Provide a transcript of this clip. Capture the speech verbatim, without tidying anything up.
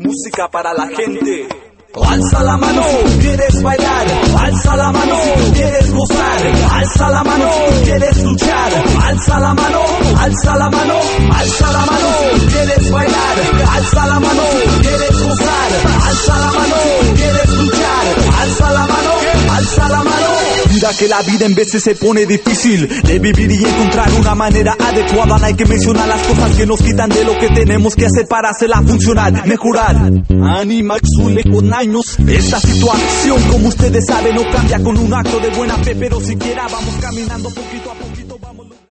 música para la gente. Alza la mano si tú quieres bailar, alza la mano si tú quieres gozar, alza la mano si tú quieres luchar, alza la mano, alza la mano, alza la mano si tú quieres bailar, alza la mano si tú quieres gozar, alza la mano si tú quieres luchar, alza la mano, alza la mano. Mira que la vida en veces se pone difícil de vivir y encontrar una manera adecuada. No hay que mencionar las cosas que nos quitan de lo que tenemos que hacer para hacerla funcionar, mejorar. Anima Xule con años. Esta situación, como ustedes saben, no cambia con un acto de buena fe, pero siquiera vamos caminando poquito a poco.